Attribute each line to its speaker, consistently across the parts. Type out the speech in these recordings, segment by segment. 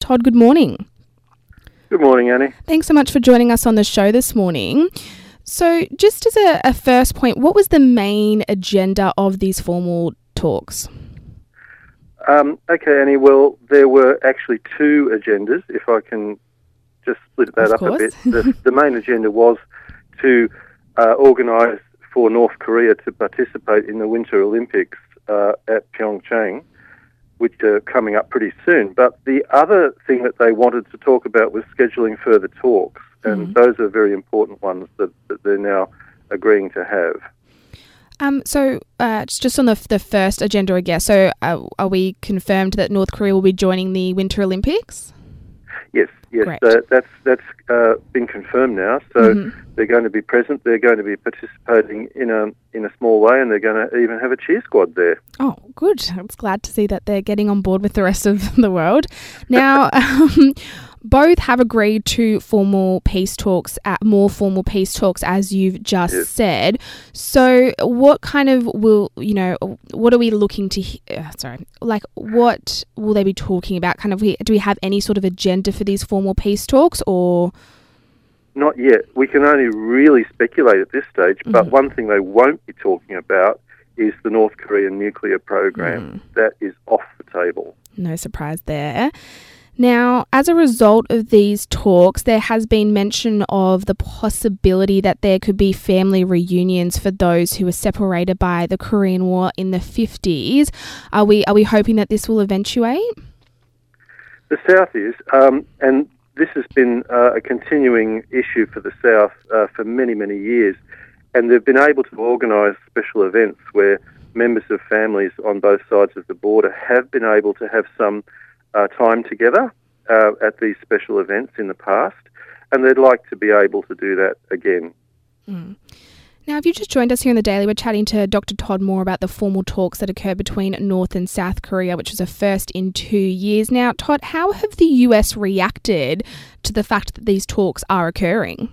Speaker 1: Todd, good morning.
Speaker 2: Good morning, Annie.
Speaker 1: Thanks so much for joining us on the show this morning. So just as a first point, what was the main agenda of these formal talks?
Speaker 2: Okay, Annie, well, there were actually two agendas, if I can just split that up a bit. The main agenda was to organise for North Korea to participate in the Winter Olympics at Pyeongchang, which are coming up pretty soon. But the other thing that they wanted to talk about was scheduling further talks, and those are very important ones that they're now agreeing to have.
Speaker 1: So it's just on the first agenda, I guess. So are we confirmed that North Korea will be joining the Winter Olympics?
Speaker 2: Yes. That's been confirmed now. So they're going to be present. They're going to be participating in a small way, and they're going to even have a cheer squad there.
Speaker 1: Oh, good. I was glad to see that they're getting on board with the rest of the world. Now, both have agreed to more formal peace talks, as you've just said. So what kind of what are we looking to, what will they be talking about? Do we have any sort of agenda for these formal peace talks, or?
Speaker 2: Not yet. We can only really speculate at this stage, but one thing they won't be talking about is the North Korean nuclear program. That is off the table.
Speaker 1: No surprise there. Now, as a result of these talks, there has been mention of the possibility that there could be family reunions for those who were separated by the Korean War in the 50s. Are we hoping that this will eventuate?
Speaker 2: The South is, and this has been a continuing issue for the South for many, many years, and they've been able to organise special events where members of families on both sides of the border have been able to have some time together at these special events in the past, and they'd like to be able to do that again.
Speaker 1: Now, if you just joined us here in the Daily, we're chatting to Dr. Todd Moore about the formal talks that occurred between North and South Korea, which was a first in 2 years. Now, Todd, how have the US reacted to the fact that these talks are occurring?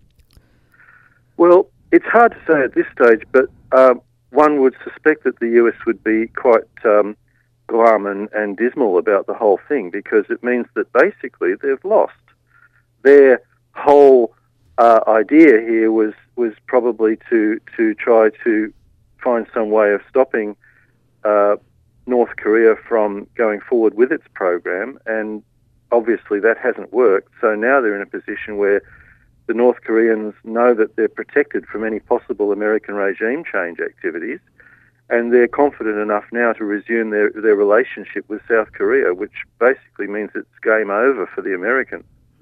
Speaker 2: Well, it's hard to say at this stage, but one would suspect that the US would be quite glum and dismal about the whole thing, because it means that basically they've lost. Their whole idea here was probably to try to find some way of stopping North Korea from going forward with its program, and obviously that hasn't worked. So now they're in a position where the North Koreans know that they're protected from any possible American regime change activities, and they're confident enough now to resume their relationship with South Korea, which basically means it's game over for the Americans.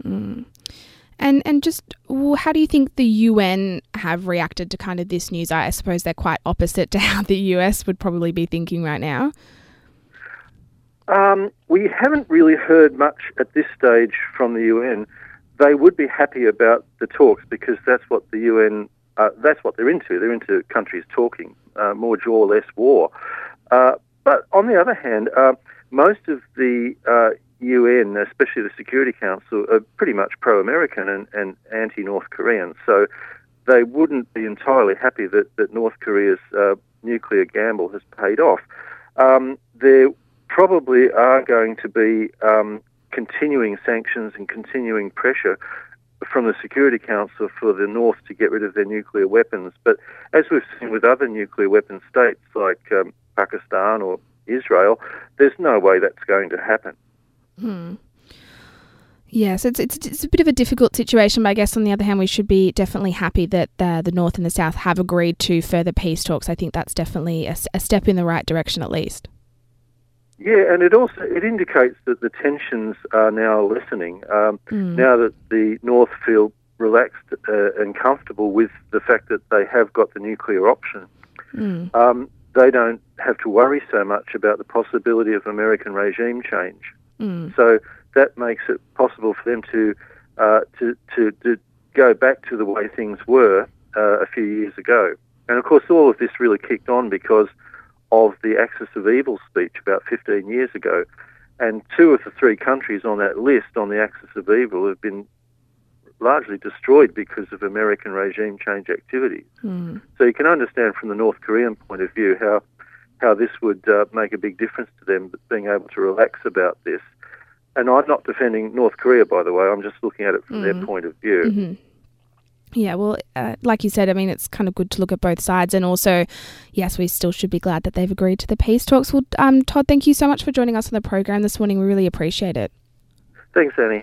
Speaker 1: And just how do you think the UN have reacted to kind of this news? I suppose they're quite opposite to how the US would probably be thinking right now.
Speaker 2: We haven't really heard much at this stage from the UN. They would be happy about the talks because that's what the UN, that's what they're into. They're into countries talking, more jaw, less war. But on the other hand, most of the UN, especially the Security Council, are pretty much pro-American and anti-North Korean. So they wouldn't be entirely happy that North Korea's nuclear gamble has paid off. There probably are going to be continuing sanctions and continuing pressure from the Security Council for the North to get rid of their nuclear weapons. But as we've seen with other nuclear weapon states like Pakistan or Israel, there's no way that's going to happen.
Speaker 1: Yes, it's a bit of a difficult situation, but I guess on the other hand, we should be definitely happy that the North and the South have agreed to further peace talks. I think that's definitely a step in the right direction, at least.
Speaker 2: Yeah, and it indicates that the tensions are now lessening. Now that the North feel relaxed and comfortable with the fact that they have got the nuclear option, they don't have to worry so much about the possibility of American regime change. So that makes it possible for them to go back to the way things were a few years ago. And of course, all of this really kicked on because of the Axis of Evil speech about 15 years ago. And 2 of the 3 countries on that list on the Axis of Evil have been largely destroyed because of American regime change activities. So you can understand from the North Korean point of view how this would make a big difference to them, being able to relax about this. And I'm not defending North Korea, by the way. I'm just looking at it from their point of view.
Speaker 1: Mm-hmm. Yeah, well, like you said, I mean, it's kind of good to look at both sides. And also, yes, we still should be glad that they've agreed to the peace talks. Well, Todd, thank you so much for joining us on the program this morning. We really appreciate it.
Speaker 2: Thanks, Annie.